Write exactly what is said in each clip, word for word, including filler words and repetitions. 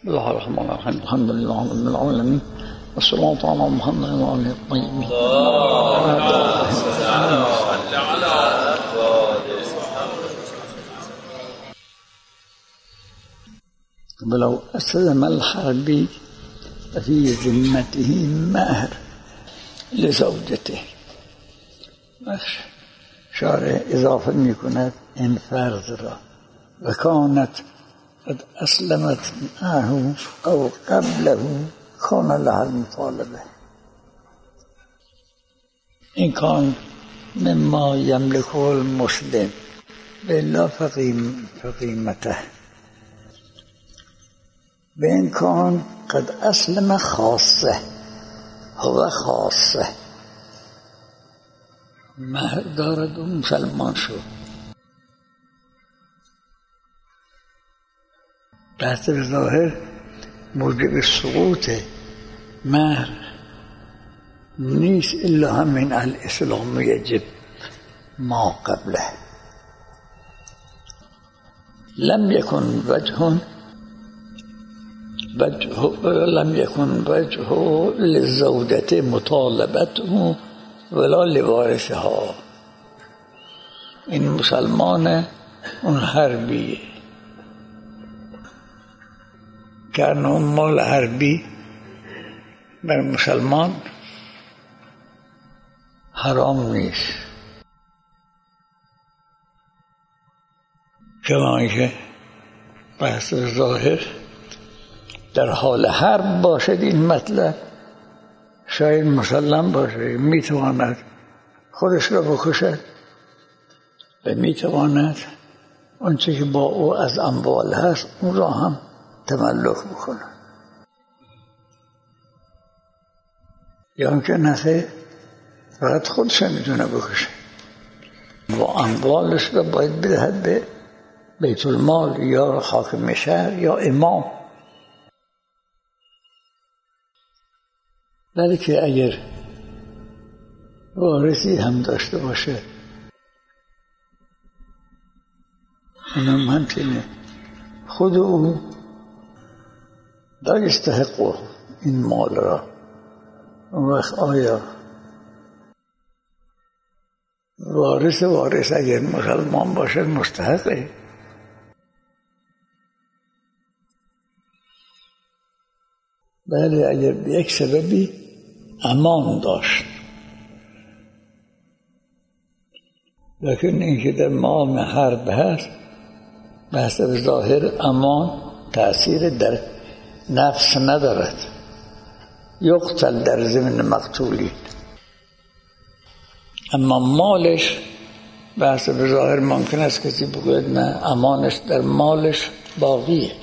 بسم الله الرحمن الرحیم الحمد لله رب العالمین والصلاة على محمد و آله الطیبین. ولو أسلم الحربي ففي ذمته مهر لزوجته. شارع اضافه میکند این فرض را و کانت قد اسلمت معه او قبله کان لها المطالبه. این کان مما یملکه المسلم بلا فقیمته. به این کان قد اسلم خاصه هو خاصه، مهر دارد و مسلمان شد. بحث ظاهر موجب سقوط مهر نیست الا همین الاسلام یجب ما قبله. لم یکن وجه وجه لم یکن وجه للزوجة مطالبته ولا لوارثها. این مسلمان اون حربیه کرن اون مال حربی بر مسلمان حرام نیست، چون که بحث ظاهر در حال حرب باشد این مطلب شاید مسلم باشه، میتواند خودش را بکشد و میتواند آنچه که با او از اموال هست اون را هم تملک بکنه، یا که نخه فقط خودش میتونه بکشه و اموالش را باید بدهد به بیت المال یا حاکم شهر یا امام. بلکه اگر وارثی هم داشته باشه اونم همچنین خود او لا یستحق این مال را. اون وقت آیا وارث وارث اگر مسلمان باشه مستحقه؟ بله اگر به یک سببی امان داشت، لیکن این که در مقام حرب هست بحث ظاهر امان تأثیر در نفس ندارد، یقتل در ضمن مقتولی. اما مالش بحث ظاهر ممکن است کسی بگوید نه امانش در مالش باقیه.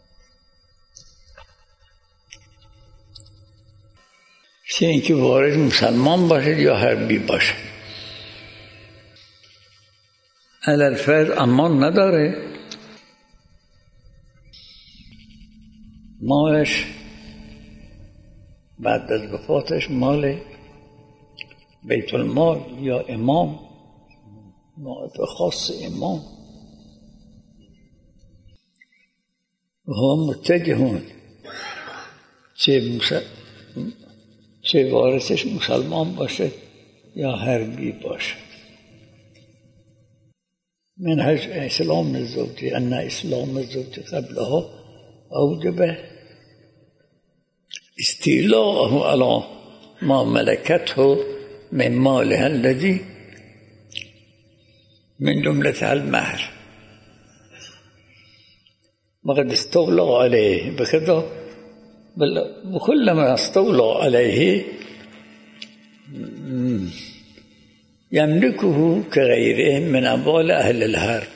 چه اینکه وارث مسلمان باشد یا حربی باشد، علی الفرض امان نداره، مالش بعد از وفاتش مال بیت المال یا امام، معاف خاص امام و هم متجهون، چه چه وارثش مسلمان باشه یا حربی باشه. منهج اسلام الزوجه ان اسلام الزوجه قبلها اوجب استیلاءه علی ما ملکته من مالها الذي من جملة المهر وقد استولى عليه بكذا وكلما استولى عليه يملكه كغيره من أموال أهل الحرب.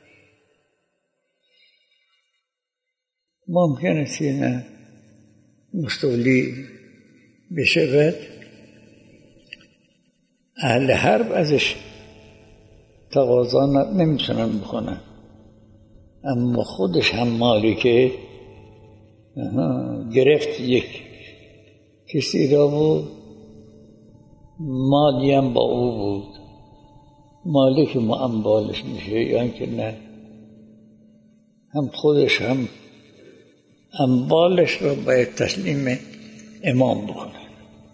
ممکن است که مستولی بشود، اهل حرب ازش تقاضا نمیتونن بکنن، اما خودش هم مالکه گرفت یک کسی را بود، مالی هم با او بود، مالک اموالش میشه، یا اینکه نه هم خودش هم اموالش رو باید تسلیم امام بکنه.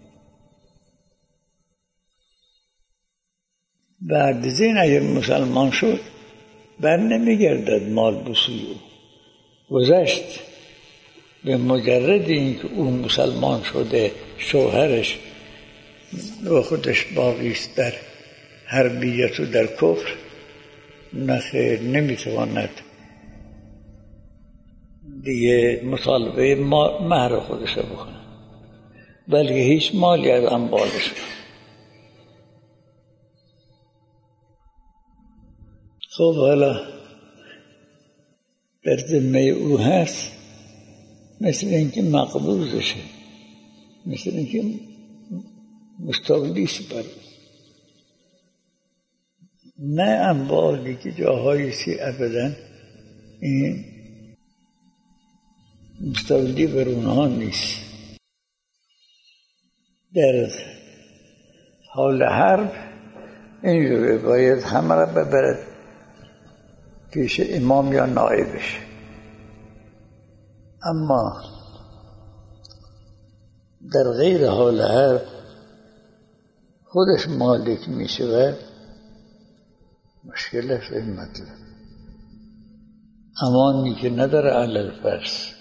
بعد از این اگر مسلمان شد بر نمیگردد مال به سوی او. گذشت به مجرد اینکه او مسلمان شده شوهرش و خودش باقی است در حربیت و در کفر، نخیر نمیتواند دیگه مطالبه مهر خودش بکنه، بلکه هیچ مالی از اموالش. خب حالا در ذمه او هست، مثل اینکه مقبوضشه، مثل اینکه مستولیس بر نه اموالی که جاهایی سی ابدا این مستولی بر اونها نیست. در حال حرب اینجوری باید همه را ببرد پیش امام یا نایبش، اما در غیر حال حرب خودش مالک می شود، مشکل است این مطلب. امانی که نداره علل فرض.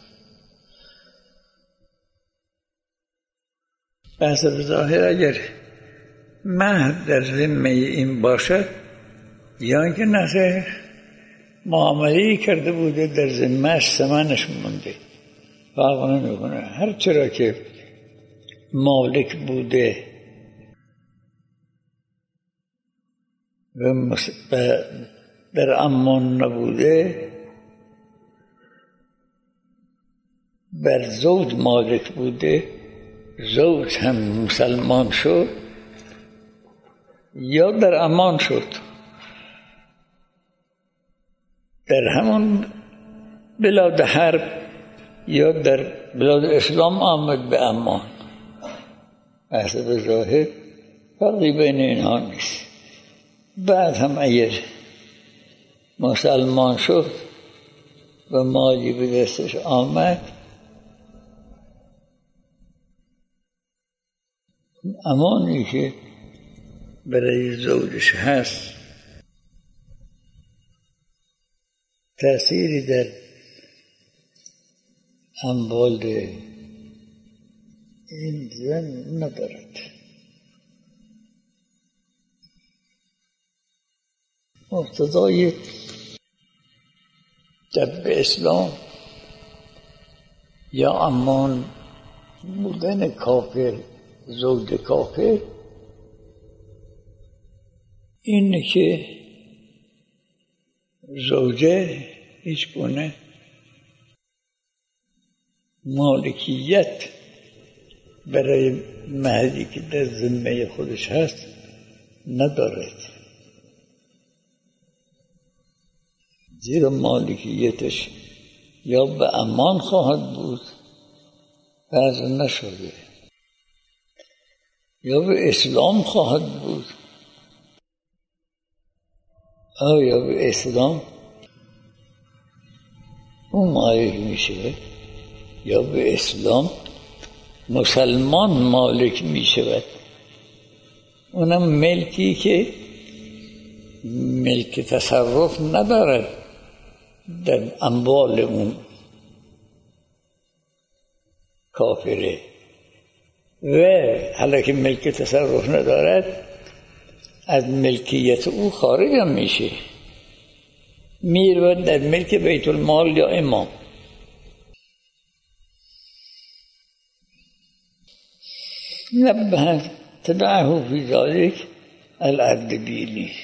بحث بظاهر اگر مهر در ذمه این باشد یا اینکه نخیر معامله‌ای کرده بوده در ذمه‌اش ثمنش مونده، فرق نمی‌کنه. هر چرا که مالک بوده و در امان نبوده، بر زوج مالک بوده، زوج هم مسلمان شد یا در امان شد، در همون بلاد حرب یا در بلاد اسلام آمد به امان. حسب ظاهر فرقی بین اینها نیست. بعد هم اگر مسلمان شد و مالی به دستش آمد، امانی که برای زوجش هست تأثیری در اموال این زن ندارد. مقتضای جذب اسلام یا امان بودن کافر، زوج کافر، اینه که زوجه هیچ گونه مالکیت برای مهری که در ذمه خودش هست ندارد، زیرا مالکیتش یا به امان خواهد بود وضع نشده، یا به اسلام خواهد بود. آیا به اسلام اون مالک میشه یا به اسلام مسلمان مالک میشود، اونم ملکی که ملک تصرف ندارد در اموال اون کافره، و حالا که ملک تصرف ندارد از ملکیت او خارج هم میشه، میرود در ملک بیت المال یا امام. نبه تدعه فی ذلك الاردبیلی،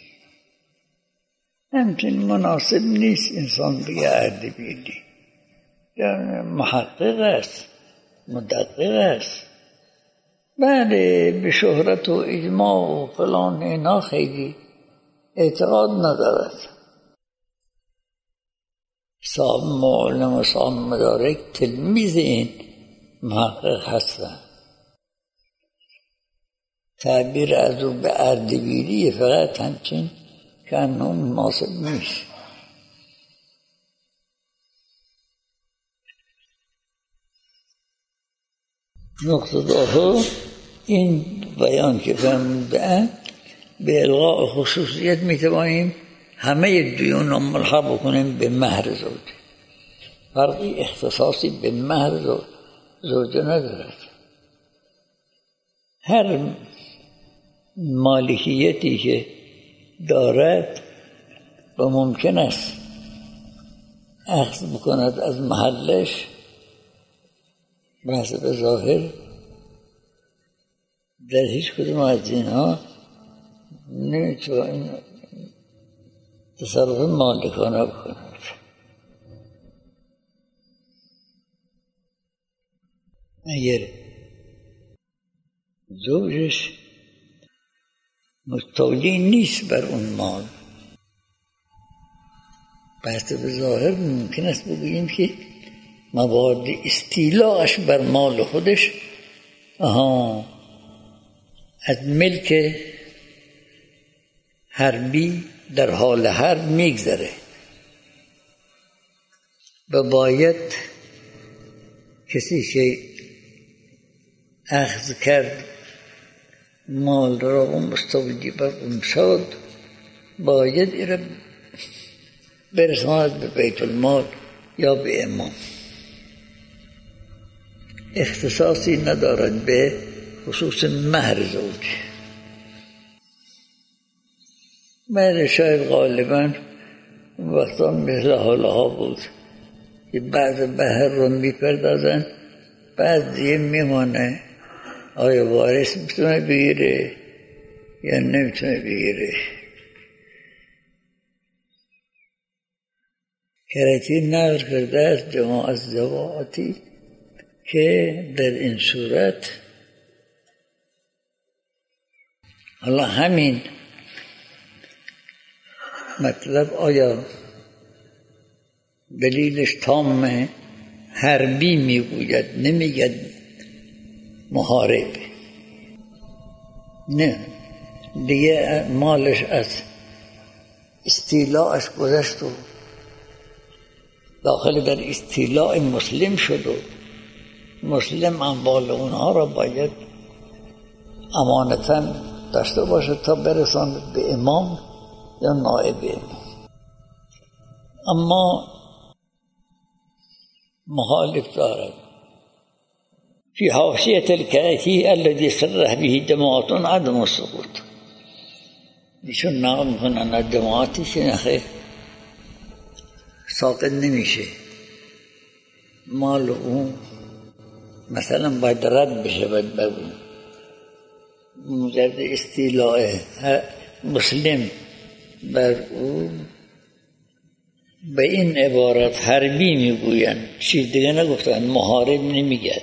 همچنین مناسب نیست انسان بگه اردبیلی، محقق است، مدقق است. بله به شهرت و اجماع و فلان اینا خیلی اعتقاد ندارد. صاحب معلم و صاحب مدارک تلمیذ این محقق هستن. تعبیر از او به اردبیلی فقط همچین که انه مناسب نیست. نقطه داها این بیان که فرمودن به الغاء خصوصیت میتوانیم همه دیون را ملحق بکنیم به مهر زوجه. فرقی اختصاصی به مهر زوجه ندارد. هر مالکیتی که دارد و ممکن است اخذ بکند از محلش بحث به ظاهر در هیچ کدوم از اینها نمیتوان تصرف مالکانه بکند. اگر زوجش مستولی نیست بر اون مال، بحث به ظاهر ممکن است بگوییم که موارد استیلاش بر مال خودش آها از ملک حربی در حال حرب میگذره و باید کسی که اخذ کرد مال را و مستولی بر اون شد باید ایره برساند به بیت المال یا به امام. اختصاصی ندارد به خصوص مهر زوج. مهر شاید غالبا وقتا مثل حالها بود که بعد مهر رو میپردازن، بعد دیگه میمانه آیا وارث میتونه بگیره یا نمیتونه بگیره. کرتی نظر کرده است جماعت زواعاتی که در این صورت حالا همین مطلب آیا دلیلش تام حربی میگوید، نمیگد محارب، نه دیگه مالش از استیلاعش گذشت و داخل در استیلاع مسلم شد و مسلم اموال اونها را باید امانتا داشته باشد تا برساند به امام یا نائب امام. اما مخالف دارد فی حاشیة الکاتی الذی صرح به جماعت عدم السقوط. ایشون نقل میکنن از جماعتی که نخیر ساقط نمیشه مال اون مثلا باید رد بشه باید بگون مجرد استیلاء مسلم بر او به این عبارت حربی میگوین، چیز دیگه نگفتن، محارب نمیگن.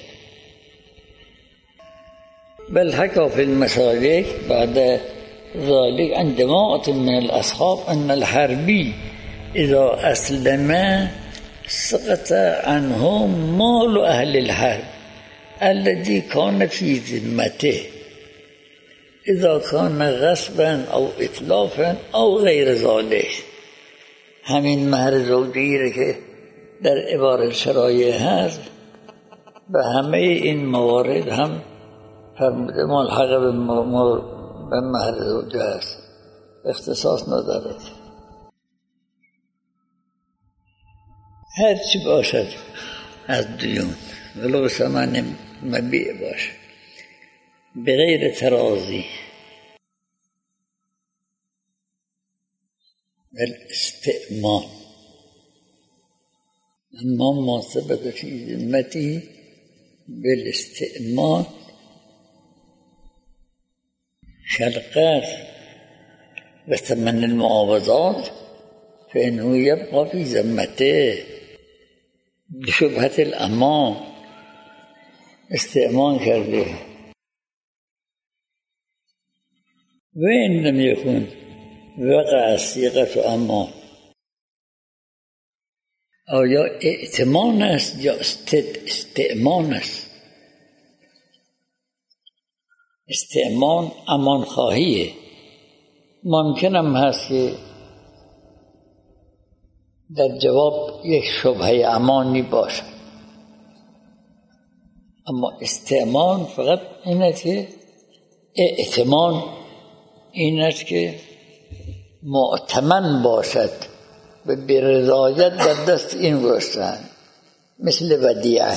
بل حکا فی المسالک بعد ذلك عن جماعت من الاصحاب ان الحربی اذا اسلم سقط عنه مال اهل الحرب الذي كان في ذمته اذا كان غصبا او اتلافا او غیر ذلك. همین مهر زوجی را که در عبارت شرایع هست به همه این موارد هم فرموده ملحق به مهر زوجه هست، اختصاص ندارد. هر چی باشد از دیون ولو ثمن مبیع باشد به غیر ترازی الاستئمان اما ما ثبت فی ذمته بالاستئمان كالقرض وثمن المعاوضات فإنه يبقى في ذمته بشبهة الأمان. استئمان کرده و این لم يكن وقع صيغة امان او یا ائتمان است یا استئمان است. استئمان امان خواهیه. ممکن هم هست که در جواب یک شبهه امانی باشد، اما استعمان فقط این است که ائتمان این است که معتمن باشد و برضایت در دست این گذاشتن، مثل ودیعه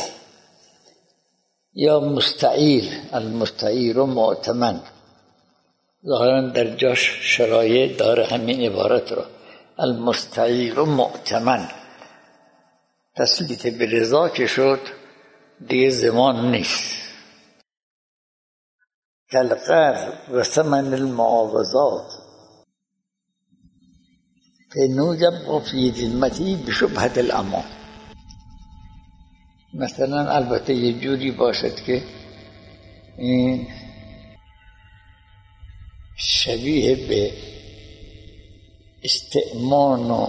یا مستعیر. المستعیر و معتمن ظاهرا در جاش شرایع داره همین عبارت رو، المستعیر و معتمن. تسلیت به رضا که شد دیگه زمان نیست. کالقرض و ثمن المعاوضات فنوجب فی ذمتی بشبهة الامان. مثلا البته یه جوری باشد که این شبیه به استئمان و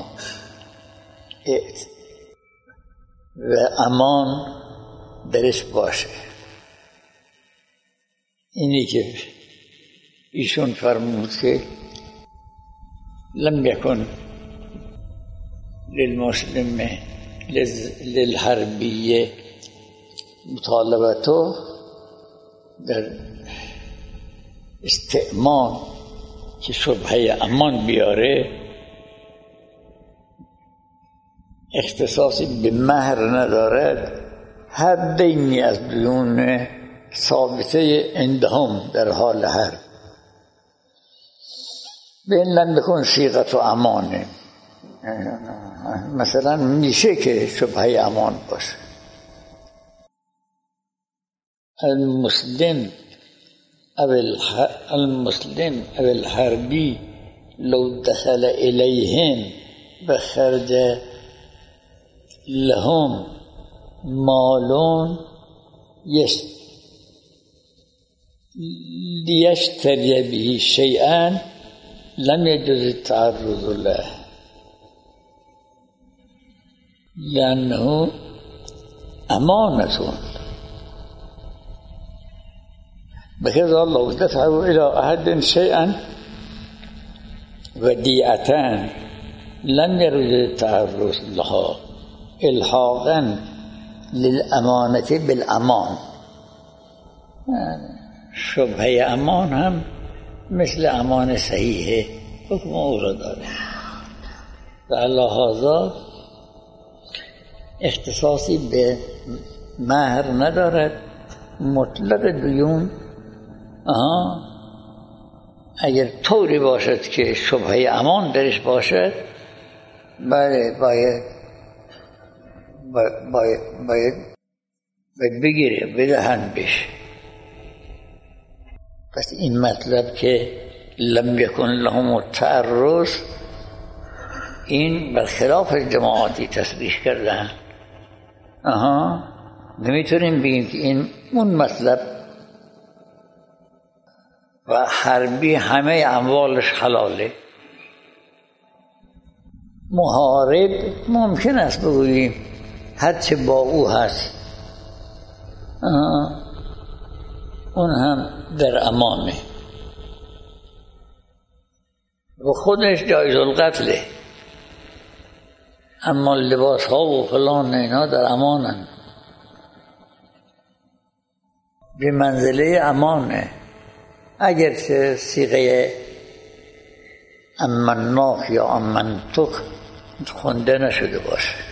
و امان درش باشه. اینی که ایشون فرمود که لم یکن للمسلم للحربیه مطالبتو در استئمان که شبهه امان بیاره اختصاصی به مهر ندارد، هر دینی از دیون ثابته عندهم در حال حرب به این لم بکن صیغت و امانه. مثلا میشه که شبهه امان باشه. المسلم او المسلم او الحربی لو دخل الیهم و خرج لهم مالون لیشتری به شیئا لم يجوز التعرض له لأنه أمانة. بكذا لو دفعوا إلى أحد شيئا وديعتان لم يجوز التعرض لها الحاقا للأمانة بالأمان. شبهه امان هم مثل امان صحیحه، حکم او را داره و لحاظا اختصاصی به مهر ندارد. مطلق دیون آها اگر طوری باشد که شبهه امان درش باشد بله باید باید باید, باید بگیره بدهن بشه. پس این مطلب که لم یکن لهم التعرض این برخلاف جماعاتی تصریح کردن. آها نمیتونیم بگیم که این اون مطلب و حربی همه اموالش حلاله. محارب ممکن است بگوییم هرچه با او هست آها اون هم در امانه و خودش جایز القتله، اما لباس ها و فلان اینا در امانن، به منزله امانه، اگرچه صیغه امناک یا امنتک خونده نشده باشه.